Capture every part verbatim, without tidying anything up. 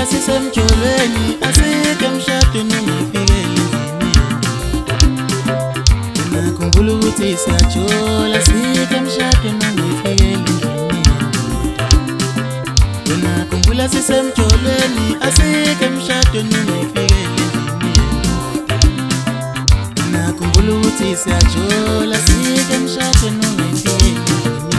sisemjolweni asike emshadweni ungafikeli endlini. Nakhumbula ukuthi siyajola asike emshadweni ungafikeli endlini. Nakhumbula sisemjolweni asike emshadweni ungafikeli endlini. Nakhumbula ukuthi siyajola asike emshadweni ungafikeli endlini.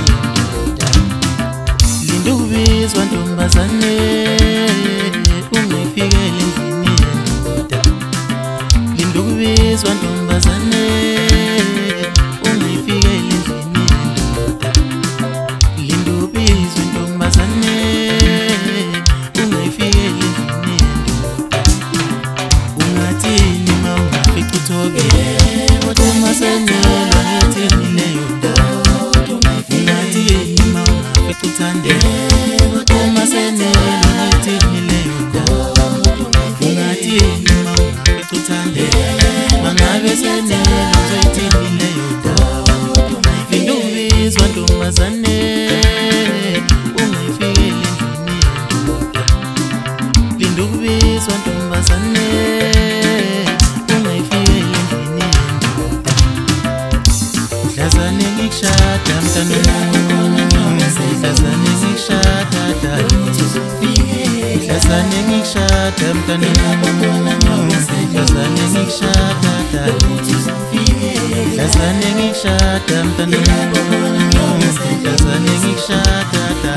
Linda ukubizwa ntombazane ungafikeli endlini yendoda. Linda ukubizwa ntombazane ungafikeli endlini yendoda. Linda ubizwe ntombazane ungafikeli endlini yendoda. Ungathini ma ungafika uthobele uma senelwa ngethini leyo ndoda. Ungathini ma ungafika uthandele uma senelwa ngethini leyo ndoda. Ungathini ma ungafika uthandele mangabe senelwa ngethini leyo ndoda. Linda ukubizwa ntombazane ungafikeli endlini yendoda. Linda ukubizwa ntombazane ungafikeli endlini yendoda. Mhlazane ngikushada mntanami, mhlazane ngikushada dada. Mhlazane ngikushada mntanami, mhlazane ngikushada dada. Mhlazane ngikushada mntanami, mhlazane ngikushada dada.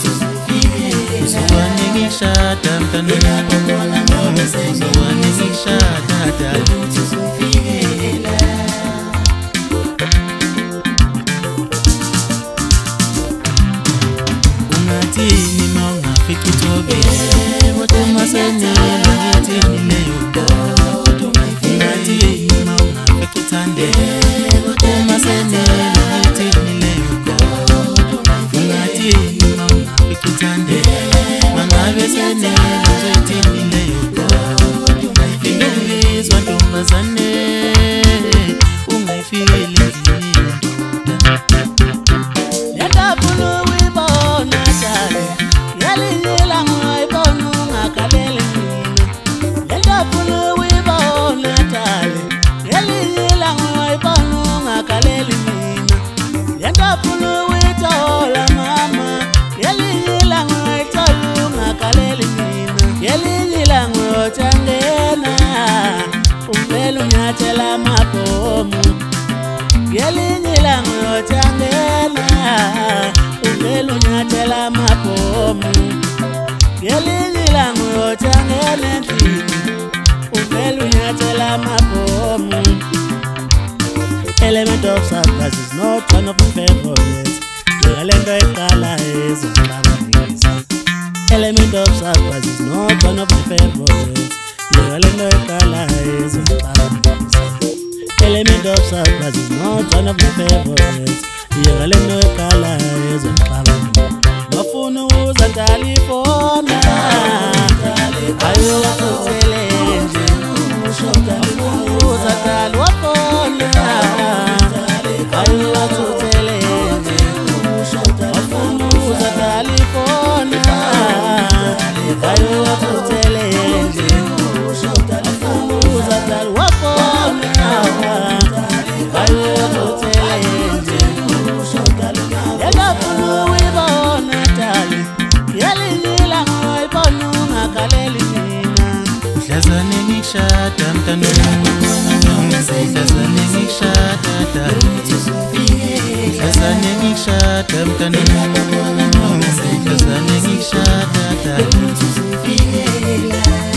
Uzwane ngikushada mntanami, uzwane ngikushada dada. Ungathini ma ungafika uthobele uma senelwa ngethini leyo ndoda. Ungathini ma ungafika uthandele uma senelwa ngethini leyo ndoda. Ungathini ma ungafika uthandele mangabe senelwa ngethini leyo ndoda. Linda ukubizwa ntombazane ungafikeli endlini yendoda. Yandafuna ukuyibona dale ngelinye ilanga ungayibona ungakaleli mina. Yandafuna ukuyibona dale ngelinye ilanga ungayibona ungakaleli mina. Yandafuna ukuyithola mama ngelinye ilanga ungayithola ungakaleli mina. Ngelinye ilanga uyothandela uvele unyathela amabhomu. Ngelinye ilanga uyothandela uvele unyathela amabhomu. Ngelinye ilanga uyothandela endlini uvele unyathela amabhomu. Element of surprise is not one of my favorites. Lento eqala ezoxabanisa. Element of surprise is not one of my favorites. Lento eqala ezoxabanisa. Element of surprise is not one of my favorites. Lento eqala ezoxabanisa. Bafuna uza California ayokuthothele nje. Bafuna uza California ayokuthothele nje. Bafuna uza California ayokuthothele nje. Bafuna uza California ayokuthothele nje. Yandafuna ukuyibona dale ngelinye ilanga ungayibona ungakaleli mina. Mhlazane ngikushada mntanami, mhlazane ngikushada dada. Mhlazane ngikushada mntanami, mhlazane ngikushada dada.